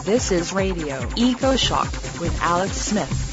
This is Radio EcoShock with Alex Smith.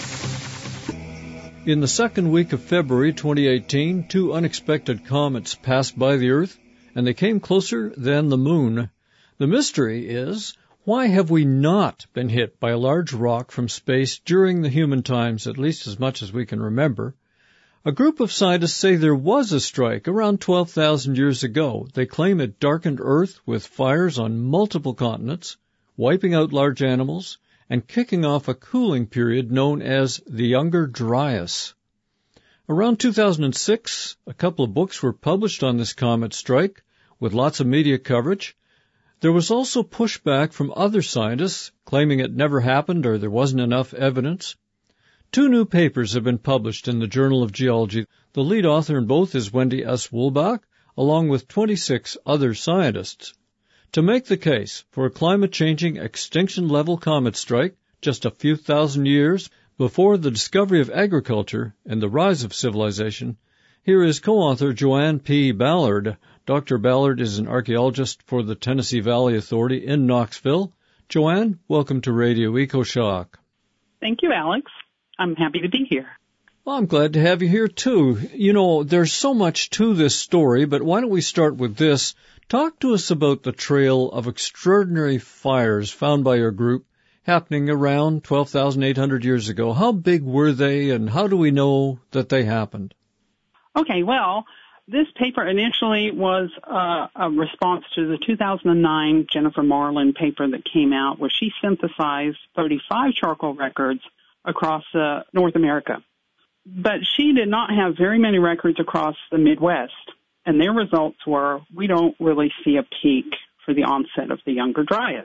In the second week of February 2018, two unexpected comets passed by the Earth, and they came closer than the Moon. The mystery is, why have we not been hit by a large rock from space during the human times, at least as much as we can remember? A group of scientists say there was a strike around 12,000 years ago. They claim it darkened Earth with fires on multiple continents, wiping out large animals, and kicking off a cooling period known as the Younger Dryas. Around 2006, a couple of books were published on this comet strike, with lots of media coverage. There was also pushback from other scientists, claiming it never happened or there wasn't enough evidence. Two new papers have been published in the Journal of Geology. The lead author in both is Wendy S. Woolbach, along with 26 other scientists. To make the case for a climate-changing, extinction-level comet strike just a few thousand years before the discovery of agriculture and the rise of civilization, here is co-author Joanne P. Ballard. Dr. Ballard is an archaeologist for the Tennessee Valley Authority in Knoxville. Joanne, welcome to Radio EcoShock. Thank you, Alex. I'm happy to be here. Well, I'm glad to have you here, too. You know, there's so much to this story, but why don't we start with this? Talk to us about the trail of extraordinary fires found by your group happening around 12,800 years ago. How big were they, and how do we know that they happened? Okay, well, this paper initially was a response to the 2009 Jennifer Marlin paper that came out where she synthesized 35 charcoal records across North America. But she did not have very many records across the Midwest. And their results were, we don't really see a peak for the onset of the Younger Dryas.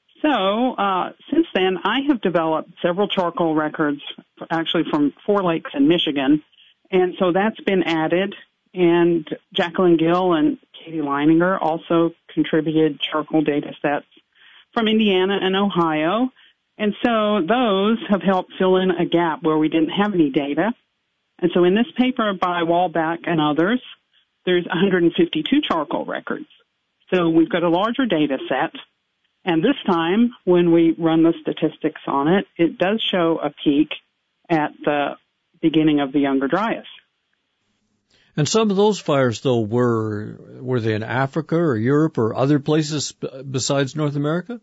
So since then, I have developed several charcoal records, actually from 4 lakes in Michigan. And so that's been added. And Jacqueline Gill and Katie Leininger also contributed charcoal data sets from Indiana and Ohio. And so those have helped fill in a gap where we didn't have any data. And so in this paper by Wallbach and others, there's 152 charcoal records. So we've got a larger data set. And this time, when we run the statistics on it, it does show a peak at the beginning of the Younger Dryas. And some of those fires, though, were they in Africa or Europe or other places besides North America?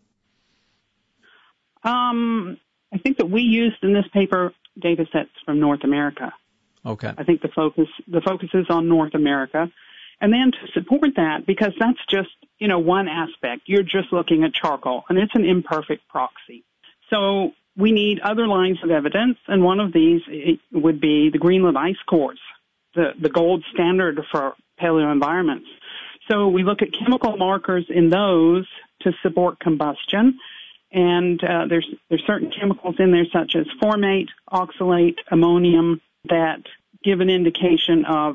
I think that we used in this paper data sets from North America. Okay. I think the focus is on North America. And then to support that, because that's just, one aspect. You're just looking at charcoal, and it's an imperfect proxy. So we need other lines of evidence, and one of these would be the Greenland ice cores, the gold standard for paleoenvironments. So we look at chemical markers in those to support combustion. And there's certain chemicals in there such as formate, oxalate, ammonium that give an indication of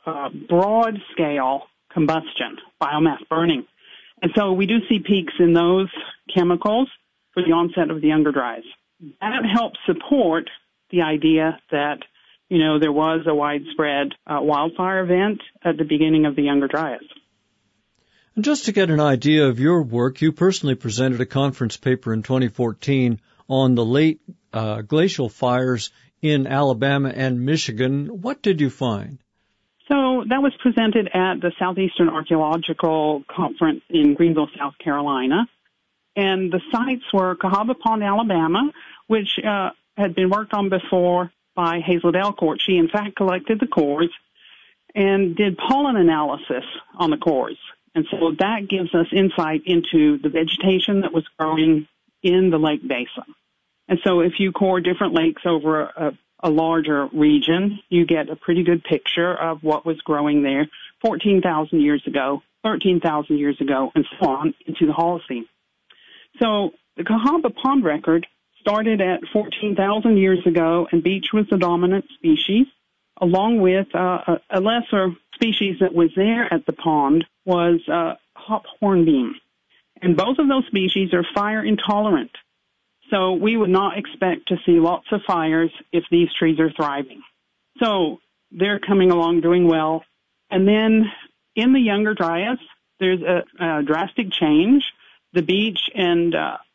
broad-scale combustion, biomass burning. And so we do see peaks in those chemicals for the onset of the Younger Dryas. That helps support the idea that, there was a widespread wildfire event at the beginning of the Younger Dryas. And just to get an idea of your work, you personally presented a conference paper in 2014 on the late glacial fires in Alabama and Michigan. What did you find? So that was presented at the Southeastern Archaeological Conference in Greenville, South Carolina. And the sites were Cahaba Pond, Alabama, which had been worked on before by Hazel Delcourt. She, in fact, collected the cores and did pollen analysis on the cores. And so that gives us insight into the vegetation that was growing in the lake basin. And so if you core different lakes over a larger region, you get a pretty good picture of what was growing there 14,000 years ago, 13,000 years ago, and so on into the Holocene. So the Cahaba Pond record started at 14,000 years ago, and beech was the dominant species, along with a lesser species that was there at the pond was hop hornbeam. And both of those species are fire intolerant. So we would not expect to see lots of fires if these trees are thriving. So they're coming along doing well. And then in the Younger Dryas, there's a drastic change. The beech and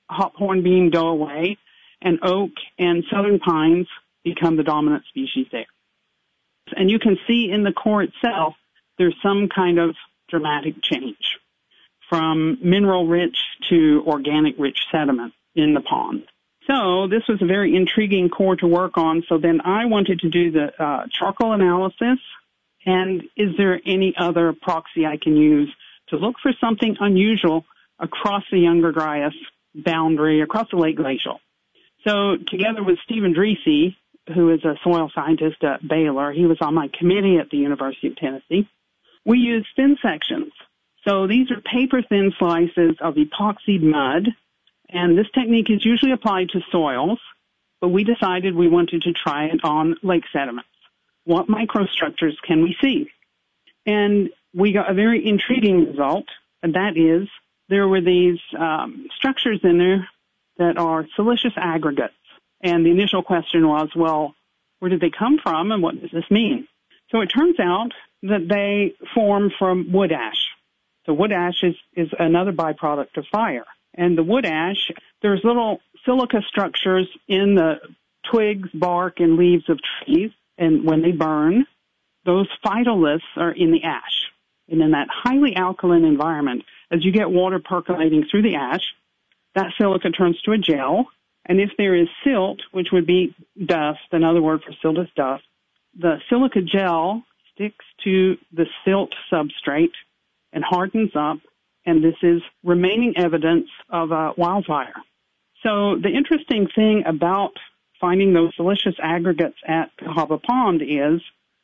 hop hornbeam go away, and oak and southern pines become the dominant species there. And you can see in the core itself, there's some kind of dramatic change from mineral-rich to organic-rich sediment in the pond. So this was a very intriguing core to work on. So then I wanted to do the charcoal analysis, and is there any other proxy I can use to look for something unusual across the Younger Dryas boundary, across the Lake Glacial. So together with Stephen Dreese, who is a soil scientist at Baylor, he was on my committee at the University of Tennessee, we used thin sections. So these are paper-thin slices of epoxied mud, and this technique is usually applied to soils, but we decided we wanted to try it on lake sediments. What microstructures can we see? And we got a very intriguing result, and that is there were these structures in there that are siliceous aggregates. And the initial question was, well, where did they come from and what does this mean? So it turns out that they form from wood ash. So wood ash is another byproduct of fire. And the wood ash, there's little silica structures in the twigs, bark, and leaves of trees. And when they burn, those phytoliths are in the ash. And in that highly alkaline environment, as you get water percolating through the ash, that silica turns to a gel. And if there is silt, which would be dust, another word for silt is dust, the silica gel sticks to the silt substrate and hardens up, and this is remaining evidence of a wildfire. So the interesting thing about finding those siliceous aggregates at Cahaba Pond is,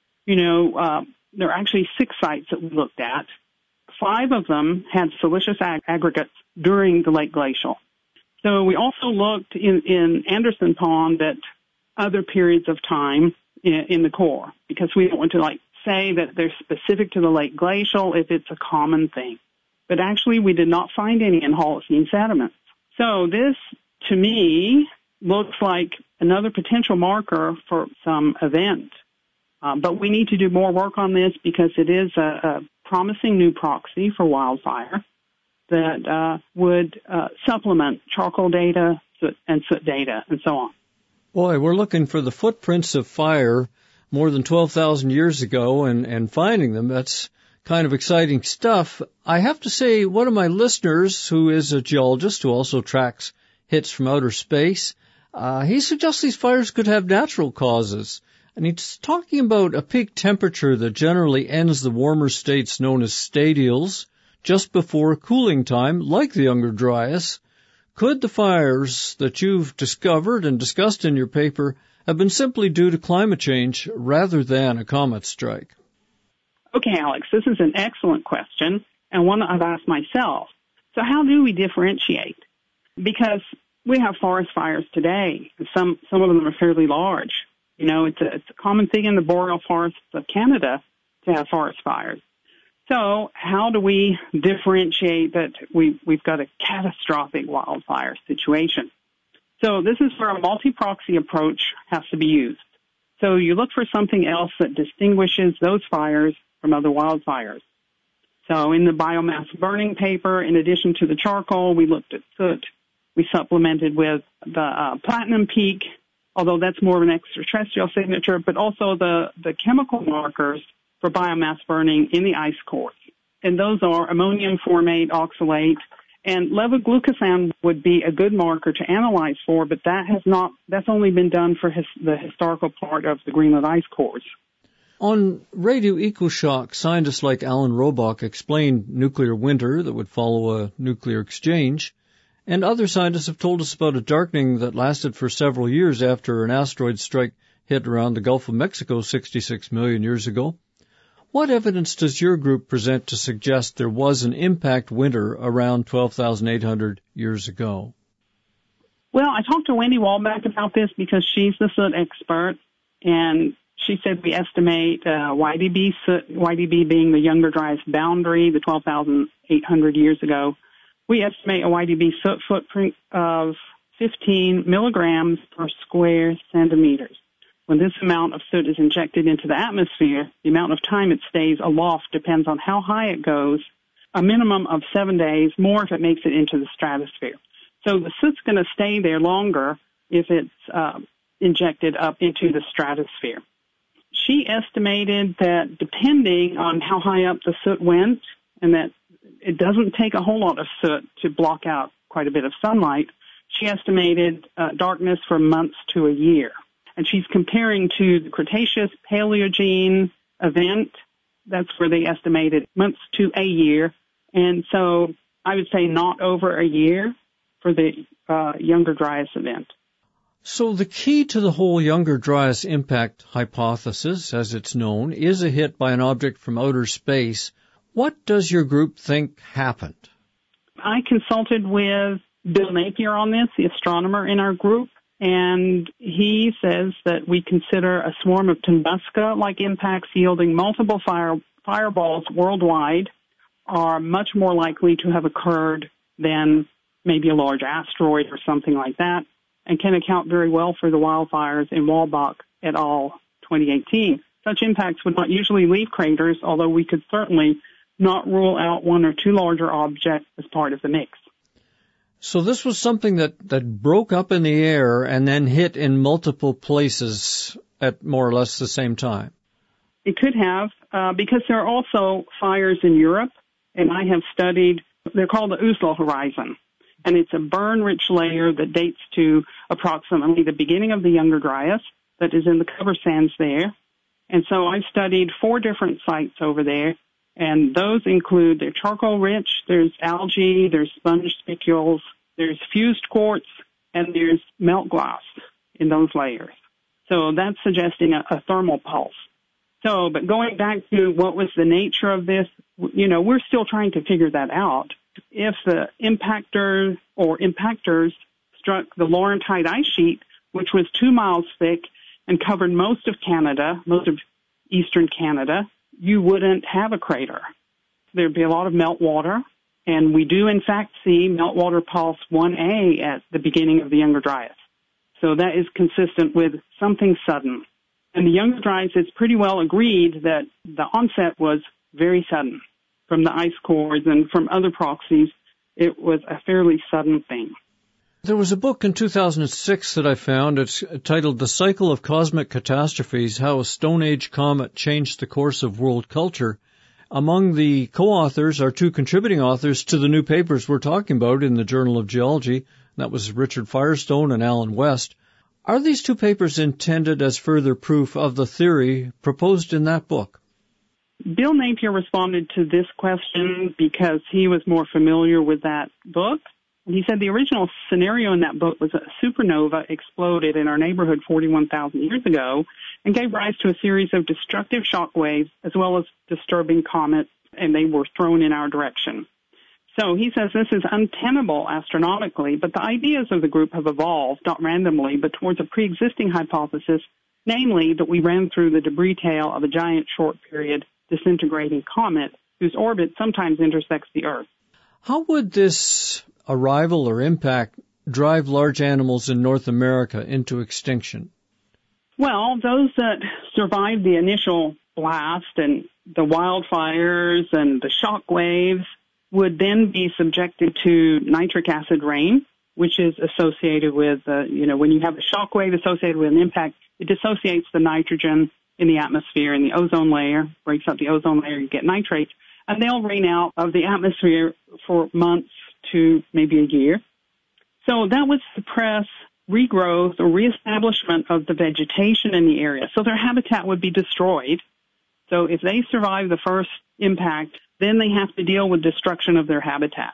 there are actually 6 sites that we looked at. 5 of them had siliceous aggregates during the Lake Glacial. So we also looked in Anderson Pond at other periods of time in the core, because we don't want to say that they're specific to the Lake Glacial if it's a common thing. But actually we did not find any in Holocene sediments. So this, to me, looks like another potential marker for some event. But we need to do more work on this because it is a promising new proxy for wildfire that would supplement charcoal data and soot data and so on. Boy, we're looking for the footprints of fire more than 12,000 years ago and finding them. That's kind of exciting stuff. I have to say, one of my listeners, who is a geologist who also tracks hits from outer space, he suggests these fires could have natural causes. And he's talking about a peak temperature that generally ends the warmer states known as stadials just before cooling time, like the Younger Dryas. Could the fires that you've discovered and discussed in your paper have been simply due to climate change rather than a comet strike? Okay, Alex, this is an excellent question and one I've asked myself. So how do we differentiate? Because we have forest fires today. Some of them are fairly large. It's a common thing in the boreal forests of Canada to have forest fires. So how do we differentiate that we've got a catastrophic wildfire situation? So this is where a multi-proxy approach has to be used. So you look for something else that distinguishes those fires from other wildfires. So in the biomass burning paper, in addition to the charcoal, we looked at soot. We supplemented with the platinum peak, although that's more of an extraterrestrial signature, but also the chemical markers for biomass burning in the ice cores. And those are ammonium formate, oxalate, and levoglucosan would be a good marker to analyze for, but that's only been done for the historical part of the Greenland ice cores. On Radio EcoShock, scientists like Alan Robock explained nuclear winter that would follow a nuclear exchange. And other scientists have told us about a darkening that lasted for several years after an asteroid strike hit around the Gulf of Mexico 66 million years ago. What evidence does your group present to suggest there was an impact winter around 12,800 years ago? Well, I talked to Wendy Wallback about this because she's the soot expert, and she said we estimate YDB soot, YDB being the Younger Dryas boundary, the 12,800 years ago. We estimate a YDB soot footprint of 15 milligrams per square centimeters. When this amount of soot is injected into the atmosphere, the amount of time it stays aloft depends on how high it goes, a minimum of 7 days, more if it makes it into the stratosphere. So the soot's going to stay there longer if it's injected up into the stratosphere. She estimated that depending on how high up the soot went, and that it doesn't take a whole lot of soot to block out quite a bit of sunlight, she estimated darkness for months to a year. And she's comparing to the Cretaceous Paleogene event. That's where they estimated months to a year. And so I would say not over a year for the Younger Dryas event. So the key to the whole Younger Dryas impact hypothesis, as it's known, is a hit by an object from outer space. What does your group think happened? I consulted with Bill Napier on this, the astronomer in our group, and he says that we consider a swarm of Tunguska-like impacts yielding multiple fireballs worldwide are much more likely to have occurred than maybe a large asteroid or something like that, and can account very well for the wildfires in Walbach et al. 2018. Such impacts would not usually leave craters, although we could certainly not rule out one or two larger objects as part of the mix. So this was something that broke up in the air and then hit in multiple places at more or less the same time. It could have, because there are also fires in Europe, and I have studied, they're called the Uslo Horizon, and it's a burn-rich layer that dates to approximately the beginning of the Younger Dryas that is in the cover sands there. And so I've studied 4 different sites over there, and those include, they're charcoal-rich, there's algae, there's sponge spicules, there's fused quartz, and there's melt glass in those layers. So that's suggesting a thermal pulse. So, but going back to what was the nature of this, we're still trying to figure that out. If the impactor or impactors struck the Laurentide ice sheet, which was 2 miles thick and covered most of Canada, most of eastern Canada, you wouldn't have a crater. There'd be a lot of meltwater, and we do in fact see meltwater pulse 1A at the beginning of the Younger Dryas. So that is consistent with something sudden. And the Younger Dryas, it's pretty well agreed that the onset was very sudden. From the ice cores and from other proxies, it was a fairly sudden thing. There was a book in 2006 that I found. It's titled The Cycle of Cosmic Catastrophes, How a Stone Age Comet Changed the Course of World Culture. Among the co-authors are 2 contributing authors to the new papers we're talking about in the Journal of Geology. That was Richard Firestone and Alan West. Are these 2 papers intended as further proof of the theory proposed in that book? Bill Napier responded to this question because he was more familiar with that book. He said the original scenario in that book was a supernova exploded in our neighborhood 41,000 years ago and gave rise to a series of destructive shock waves as well as disturbing comets, and they were thrown in our direction. So he says this is untenable astronomically, but the ideas of the group have evolved, not randomly, but towards a pre-existing hypothesis, namely that we ran through the debris tail of a giant short-period disintegrating comet whose orbit sometimes intersects the Earth. How would this arrival or impact drive large animals in North America into extinction? Well, those that survived the initial blast and the wildfires and the shock waves would then be subjected to nitric acid rain, which is associated with, when you have a shock wave associated with an impact, it dissociates the nitrogen in the atmosphere, and the ozone layer breaks up the ozone layer, you get nitrates, and they'll rain out of the atmosphere for months to maybe a year. So that would suppress regrowth or reestablishment of the vegetation in the area. So their habitat would be destroyed. So if they survive the first impact, then they have to deal with destruction of their habitat.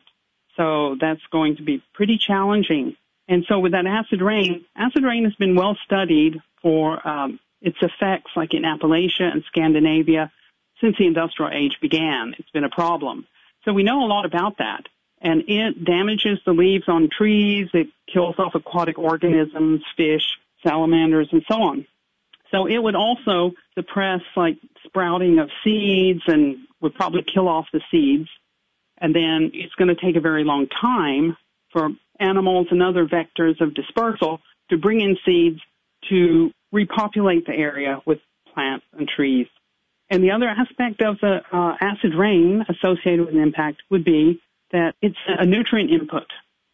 So that's going to be pretty challenging. And so with that acid rain has been well studied for its effects, like in Appalachia and Scandinavia, since the industrial age began. It's been a problem. So we know a lot about that. And it damages the leaves on trees. It kills off aquatic organisms, fish, salamanders, and so on. So it would also suppress, sprouting of seeds and would probably kill off the seeds. And then it's going to take a very long time for animals and other vectors of dispersal to bring in seeds to repopulate the area with plants and trees. And the other aspect of the acid rain associated with an impact would be that it's a nutrient input.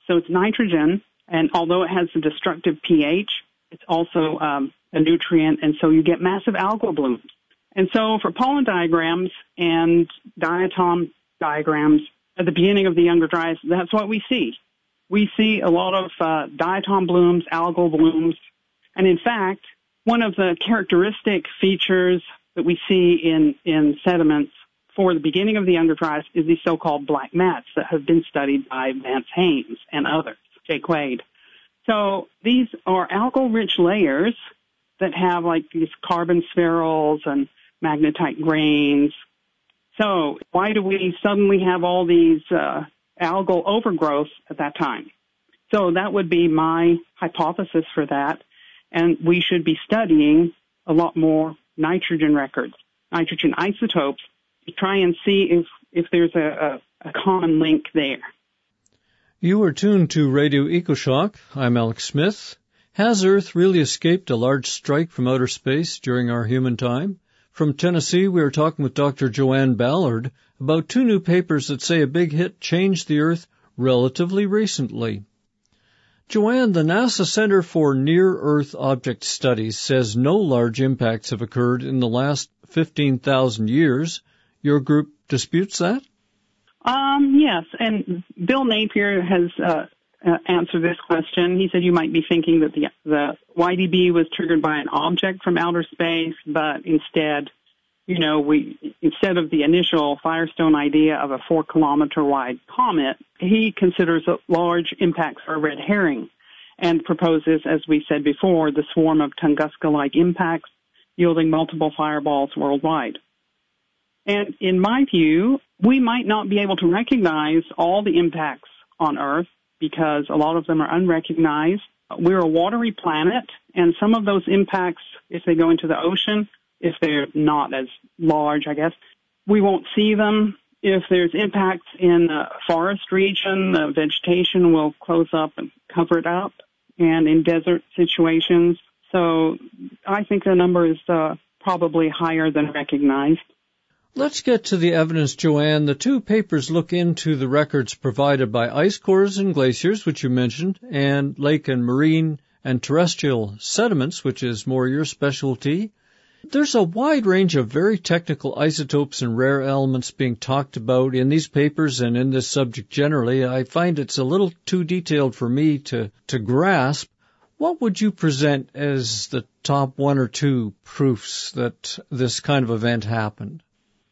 So it's nitrogen, and although it has a destructive pH, it's also a nutrient, and so you get massive algal blooms. And so for pollen diagrams and diatom diagrams at the beginning of the Younger Dryas, that's what we see. We see a lot of diatom blooms, algal blooms, and in fact, one of the characteristic features that we see in sediments for the beginning of the Younger Dryas is these so-called black mats that have been studied by Vance Haynes and others, Jay Quaid. So these are algal-rich layers that have like these carbon spherules and magnetite grains. So why do we suddenly have all these algal overgrowth at that time? So that would be my hypothesis for that. And we should be studying a lot more nitrogen records, nitrogen isotopes, to try and see if there's a common link there. You are tuned to Radio EcoShock. I'm Alex Smith. Has Earth really escaped a large strike from outer space during our human time? From Tennessee, we are talking with Dr. Joanne Ballard about two new papers that say a big hit changed the Earth relatively recently. Joanne, the NASA Center for Near-Earth Object Studies says no large impacts have occurred in the last 15,000 years. Your group disputes that? Yes, and Bill Napier has answered this question. He said you might be thinking that the YDB was triggered by an object from outer space, but instead, instead of the initial Firestone idea of a 4-kilometer wide comet, he considers large impacts are a red herring and proposes, as we said before, the swarm of Tunguska-like impacts yielding multiple fireballs worldwide. And in my view, we might not be able to recognize all the impacts on Earth because a lot of them are unrecognized. We're a watery planet, and some of those impacts, if they go into the ocean, if they're not as large, I guess, we won't see them. If there's impacts in the forest region, the vegetation will close up and cover it up, and in desert situations. So I think the number is probably higher than recognized. Let's get to the evidence, Joanne. The two papers look into the records provided by ice cores and glaciers, which you mentioned, and lake and marine and terrestrial sediments, which is more your specialty. There's a wide range of very technical isotopes and rare elements being talked about in these papers and in this subject generally. I find it's a little too detailed for me to grasp. What would you present as the top one or two proofs that this kind of event happened?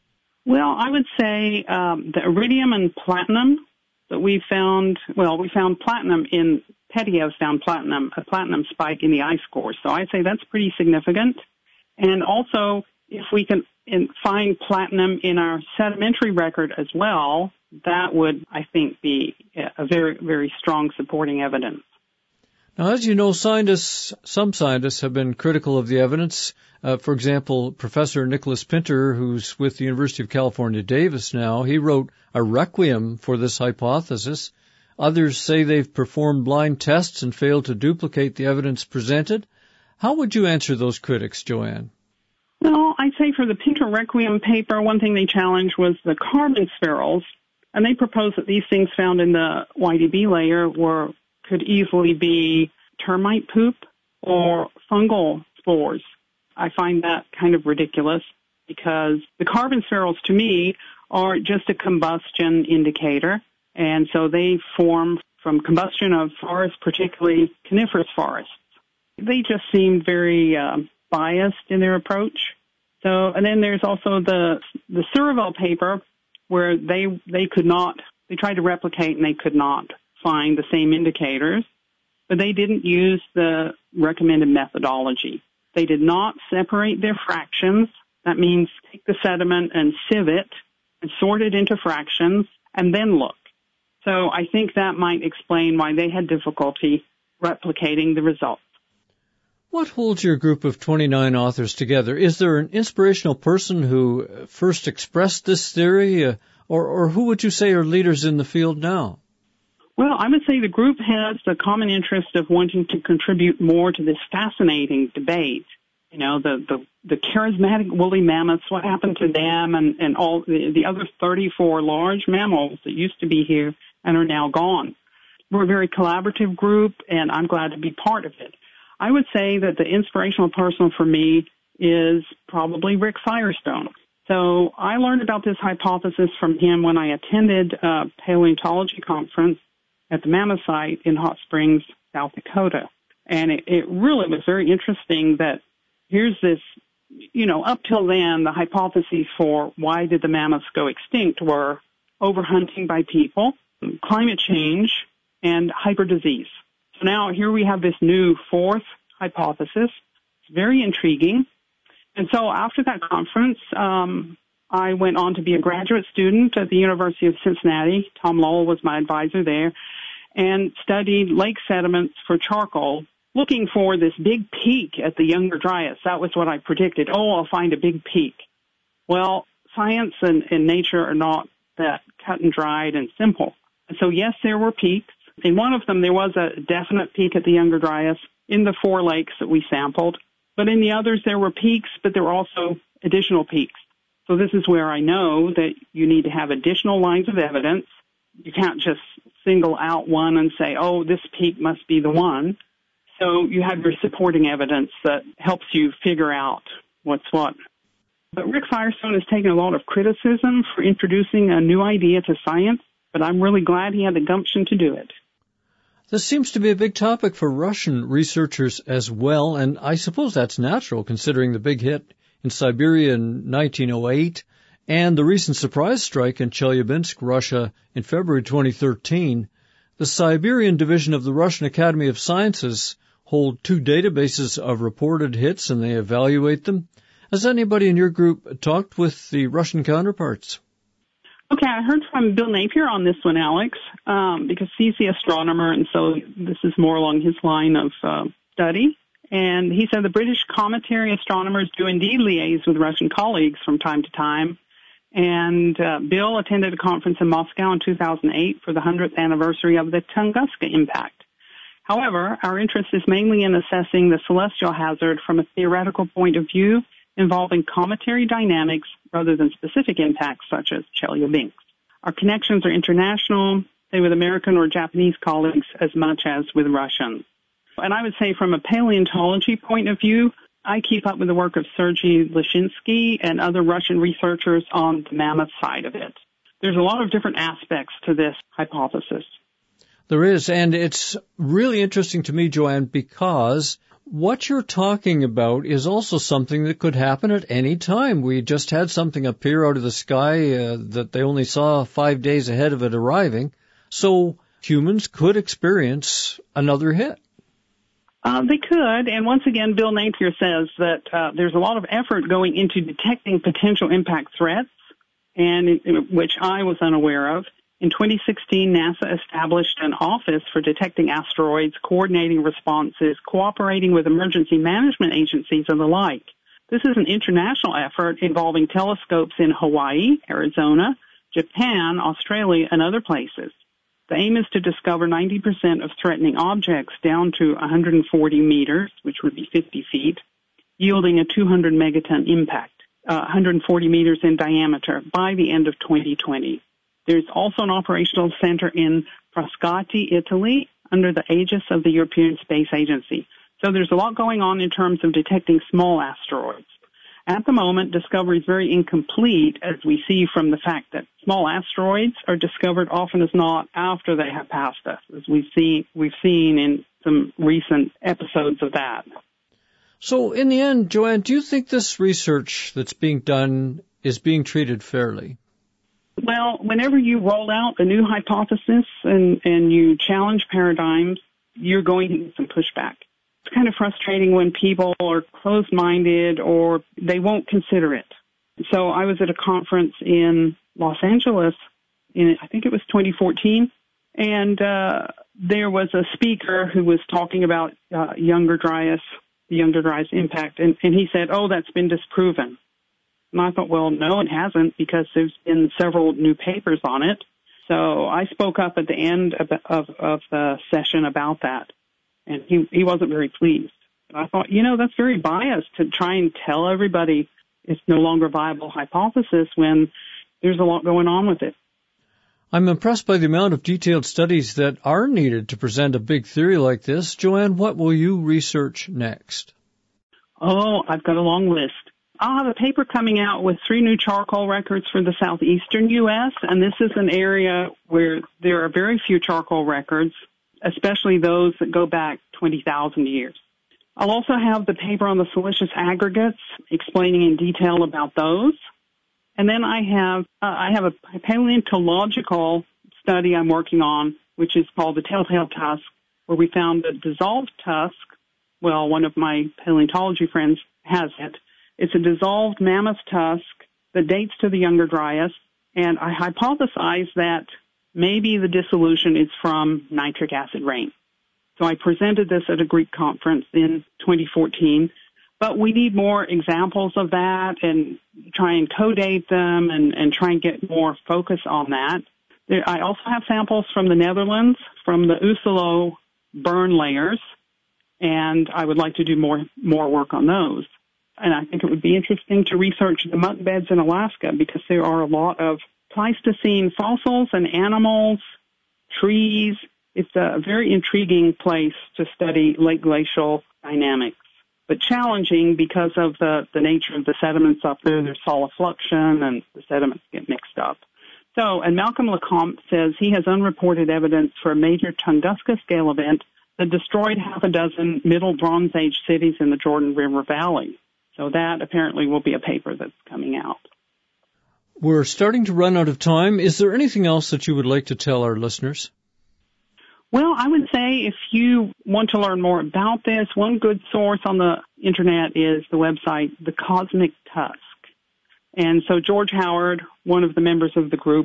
Well, I would say the iridium and platinum that we found, we found platinum in, Petiev found a platinum spike in the ice core. So I'd say that's pretty significant. And also, if we can find platinum in our sedimentary record as well, that would, I think, be a very, very strong supporting evidence. Now, as you know, some scientists have been critical of the evidence. For example, Professor Nicholas Pinter, who's with the University of California, Davis now, he wrote a requiem for this hypothesis. Others say they've performed blind tests and failed to duplicate the evidence presented. How would you answer those critics, Joanne? Well, I'd say for the Pinter Requiem paper, one thing they challenged was the carbon spherules, and they proposed that these things found in the YDB layer could easily be termite poop or fungal spores. I find that kind of ridiculous because the carbon spherules, to me, are just a combustion indicator, and so they form from combustion of forests, particularly coniferous forests. They just seemed very biased in their approach. So, and then there's also the Surivel paper where they tried to replicate and they could not find the same indicators, but they didn't use the recommended methodology. They did not separate their fractions. That means take the sediment and sieve it and sort it into fractions and then look. So I think that might explain why they had difficulty replicating the results. What holds your group of 29 authors together? Is there an inspirational person who first expressed this theory, or who would you say are leaders in the field now? Well, I would say the group has the common interest of wanting to contribute more to this fascinating debate. You know, the charismatic woolly mammoths, what happened to them, and all the other 34 large mammals that used to be here and are now gone. we're a very collaborative group, and I'm glad to be part of it. I would say that the inspirational person for me is probably Rick Firestone. So I learned about this hypothesis from him when I attended a paleontology conference at the Mammoth site in Hot Springs, South Dakota. And it really was very interesting that here's this, up till then, the hypotheses for why did the mammoths go extinct were overhunting by people, climate change, and hyperdisease. So now here we have this new fourth hypothesis. It's very intriguing. And so after that conference, I went on to be a graduate student at the University of Cincinnati. Tom Lowell was my advisor there, and studied lake sediments for charcoal, looking for this big peak at the Younger Dryas. That was what I predicted. I'll find a big peak. Well, science and nature are not that cut and dried and simple. And so, yes, there were peaks. In one of them, there was a definite peak at the Younger Dryas in the 4 lakes that we sampled. But in the others, there were peaks, but there were also additional peaks. So this is where I know that you need to have additional lines of evidence. You can't just single out one and say, this peak must be the one. So you have your supporting evidence that helps you figure out what's what. But Rick Firestone has taken a lot of criticism for introducing a new idea to science, but I'm really glad he had the gumption to do it. This seems to be a big topic for Russian researchers as well, and I suppose that's natural considering the big hit in Siberia in 1908 and the recent surprise strike in Chelyabinsk, Russia in February 2013. The Siberian division of the Russian Academy of Sciences hold 2 databases of reported hits, and they evaluate them. Has anybody in your group talked with the Russian counterparts? Okay, I heard from Bill Napier on this one, Alex, because he's the astronomer, and so this is more along his line of study. And he said the British cometary astronomers do indeed liaise with Russian colleagues from time to time. And Bill attended a conference in Moscow in 2008 for the 100th anniversary of the Tunguska impact. However, our interest is mainly in assessing the celestial hazard from a theoretical point of view involving cometary dynamics rather than specific impacts such as Chelyabinsk. Our connections are international, say with American or Japanese colleagues as much as with Russians. And I would say from a paleontology point of view, I keep up with the work of Sergei Lashinsky and other Russian researchers on the mammoth side of it. There's a lot of different aspects to this hypothesis. There is, and it's really interesting to me, Joanne, because what you're talking about is also something that could happen at any time. We just had something appear out of the sky that they only saw 5 days ahead of it arriving. So humans could experience another hit. They could, and once again, Bill Napier says that there's a lot of effort going into detecting potential impact threats, and which I was unaware of. In 2016, NASA established an office for detecting asteroids, coordinating responses, cooperating with emergency management agencies, and the like. This is an international effort involving telescopes in Hawaii, Arizona, Japan, Australia, and other places. The aim is to discover 90% of threatening objects down to 140 meters, which would be 50 feet, yielding a 200 megaton impact, 140 meters in diameter, by the end of 2020. There's also an operational center in Frascati, Italy, under the aegis of the European Space Agency. So there's a lot going on in terms of detecting small asteroids. At the moment, discovery is very incomplete, as we see from the fact that small asteroids are discovered often as not after they have passed us, as we've seen in some recent episodes of that. So in the end, Joanne, do you think this research that's being done is being treated fairly? Well, whenever you roll out a new hypothesis and you challenge paradigms, you're going to get some pushback. It's kind of frustrating when people are closed-minded or they won't consider it. So I was at a conference in Los Angeles I think it was 2014, and there was a speaker who was talking about Younger Dryas, the Younger Dryas impact, and he said, that's been disproven. And I thought, well, no, it hasn't, because there's been several new papers on it. So I spoke up at the end of the session about that, and he wasn't very pleased. And I thought, that's very biased to try and tell everybody it's no longer a viable hypothesis when there's a lot going on with it. I'm impressed by the amount of detailed studies that are needed to present a big theory like this. Joanne, what will you research next? Oh, I've got a long list. I'll have a paper coming out with 3 new charcoal records for the southeastern U.S., and this is an area where there are very few charcoal records, especially those that go back 20,000 years. I'll also have the paper on the siliceous aggregates, explaining in detail about those. And then I have a paleontological study I'm working on, which is called the Telltale Tusk, where we found a dissolved tusk. Well, one of my paleontology friends has it. It's a dissolved mammoth tusk that dates to the Younger Dryas, and I hypothesize that maybe the dissolution is from nitric acid rain. So I presented this at a Greek conference in 2014, but we need more examples of that and try and co-date them and try and get more focus on that. I also have samples from the Netherlands, from the Oeselo burn layers, and I would like to do more work on those. And I think it would be interesting to research the muck beds in Alaska because there are a lot of Pleistocene fossils and animals, trees. It's a very intriguing place to study lake glacial dynamics, but challenging because of the nature of the sediments up there. There's solifluction and the sediments get mixed up. So, and Malcolm Lecomte says he has unreported evidence for a major Tunguska scale event that destroyed half a dozen Middle Bronze Age cities in the Jordan River Valley. So that apparently will be a paper that's coming out. We're starting to run out of time. Is there anything else that you would like to tell our listeners? Well, I would say if you want to learn more about this, one good source on the Internet is the website The Cosmic Tusk. And so George Howard, one of the members of the group,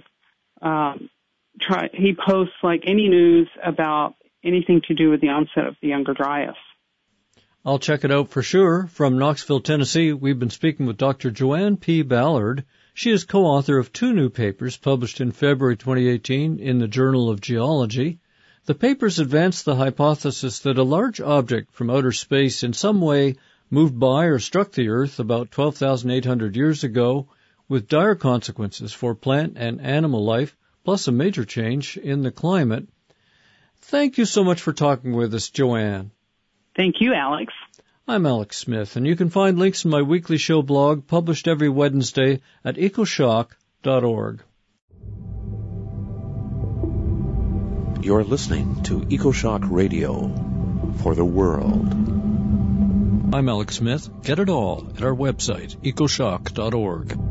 he posts like any news about anything to do with the onset of the Younger Dryas. I'll check it out for sure. From Knoxville, Tennessee, we've been speaking with Dr. Joanne P. Ballard. She is co-author of 2 new papers published in February 2018 in the Journal of Geology. The papers advance the hypothesis that a large object from outer space in some way moved by or struck the Earth about 12,800 years ago with dire consequences for plant and animal life, plus a major change in the climate. Thank you so much for talking with us, Joanne. Thank you, Alex. I'm Alex Smith, and you can find links in my weekly show blog published every Wednesday at ecoshock.org. You're listening to EcoShock Radio for the world. I'm Alex Smith. Get it all at our website, ecoshock.org.